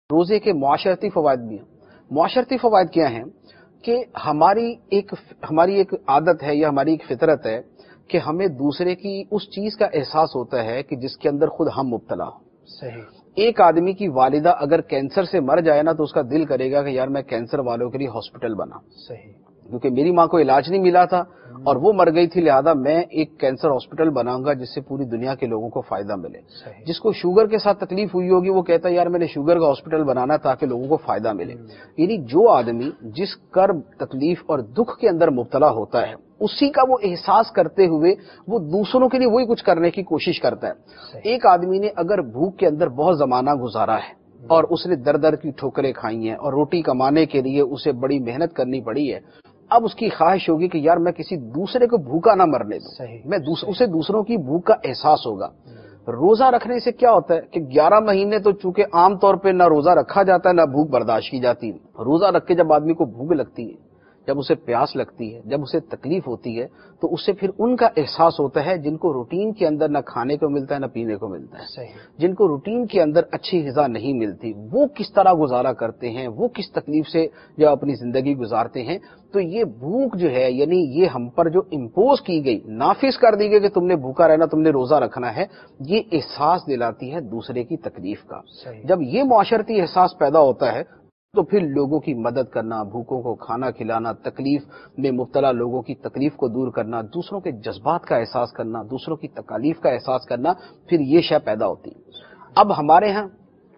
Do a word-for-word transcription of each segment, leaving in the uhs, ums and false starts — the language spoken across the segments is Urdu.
روزے کے معاشرتی فوائد بھی ہیں۔ معاشرتی فوائد کیا ہیں کہ ہماری ایک ہماری ایک عادت ہے یا ہماری ایک فطرت ہے کہ ہمیں دوسرے کی اس چیز کا احساس ہوتا ہے کہ جس کے اندر خود ہم مبتلا ہوں۔ صحیح۔ ایک آدمی کی والدہ اگر کینسر سے مر جائے نا تو اس کا دل کرے گا کہ یار میں کینسر والوں کے لیے ہاسپٹل بنا، صحیح، کیونکہ میری ماں کو علاج نہیں ملا تھا اور وہ مر گئی تھی، لہذا میں ایک کینسر ہاسپٹل بناؤں گا جس سے پوری دنیا کے لوگوں کو فائدہ ملے۔ صحیح۔ جس کو شوگر کے ساتھ تکلیف ہوئی ہوگی وہ کہتا ہے یار میں نے شوگر کا ہاسپٹل بنانا تاکہ لوگوں کو فائدہ ملے۔ یعنی جو آدمی جس کرب، تکلیف اور دکھ کے اندر مبتلا ہوتا ہے اسی کا وہ احساس کرتے ہوئے وہ دوسروں کے لیے وہی کچھ کرنے کی کوشش کرتا ہے۔ ایک آدمی نے اگر بھوک کے اندر بہت زمانہ گزارا ہے اور اس نے در در کی ٹھوکریں کھائی ہیں اور روٹی کمانے کے لیے اسے بڑی محنت کرنی پڑی ہے، اب اس کی خواہش ہوگی کہ یار میں کسی دوسرے کو بھوکا نہ مرنے دوں، میں اسے دوسروں کی بھوک کا احساس ہوگا۔ روزہ رکھنے سے کیا ہوتا ہے کہ گیارہ مہینے تو چونکہ عام طور پہ نہ روزہ رکھا جاتا ہے نہ بھوک برداشت کی جاتی ہے۔ روزہ رکھ کے جب آدمی کو بھوک لگتی ہے، جب اسے پیاس لگتی ہے، جب اسے تکلیف ہوتی ہے تو اسے پھر ان کا احساس ہوتا ہے جن کو روٹین کے اندر نہ کھانے کو ملتا ہے نہ پینے کو ملتا ہے، جن کو روٹین کے اندر اچھی غذا نہیں ملتی، وہ کس طرح گزارا کرتے ہیں، وہ کس تکلیف سے جو اپنی زندگی گزارتے ہیں۔ تو یہ بھوک جو ہے یعنی یہ ہم پر جو امپوز کی گئی، نافذ کر دی گئی کہ تم نے بھوکا رہنا، تم نے روزہ رکھنا ہے، یہ احساس دلاتی ہے دوسرے کی تکلیف کا۔ جب یہ معاشرتی احساس پیدا ہوتا ہے تو پھر لوگوں کی مدد کرنا، بھوکوں کو کھانا کھلانا، تکلیف میں مبتلا لوگوں کی تکلیف کو دور کرنا، دوسروں کے جذبات کا احساس کرنا، دوسروں کی تکالیف کا احساس کرنا، پھر یہ شے پیدا ہوتی ہے۔ اب ہمارے ہاں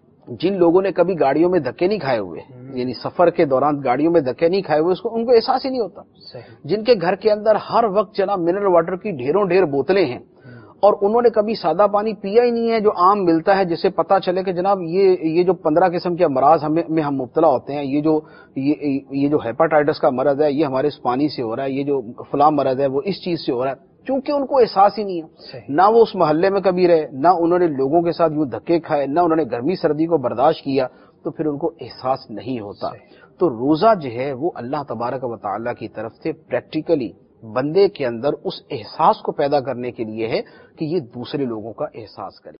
جن لوگوں نے کبھی گاڑیوں میں دھکے نہیں کھائے ہوئے، یعنی سفر کے دوران گاڑیوں میں دھکے نہیں کھائے ہوئے، اس کو ان کو احساس ہی نہیں ہوتا۔ جن کے گھر کے اندر ہر وقت جناب منرل واٹر کی ڈھیروں ڈھیر بوتلیں ہیں اور انہوں نے کبھی سادہ پانی پیا ہی نہیں ہے جو عام ملتا ہے، جسے پتا چلے کہ جناب یہ یہ جو پندرہ قسم کے امراض ہمیں میں ہم مبتلا ہوتے ہیں، یہ جو یہ, یہ جو ہیپاٹائٹس کا مرض ہے یہ ہمارے اس پانی سے ہو رہا ہے، یہ جو فلاں مرض ہے وہ اس چیز سے ہو رہا ہے، کیونکہ ان کو احساس ہی نہیں ہے۔ نہ وہ اس محلے میں کبھی رہے، نہ انہوں نے لوگوں کے ساتھ یوں دھکے کھائے، نہ انہوں نے گرمی سردی کو برداشت کیا، تو پھر ان کو احساس نہیں ہوتا۔ تو روزہ جو ہے وہ اللہ تبارک و تعالیٰ کی طرف سے پریکٹیکلی بندے کے اندر اس احساس کو پیدا کرنے کے لیے ہے کہ یہ دوسرے لوگوں کا احساس کرے۔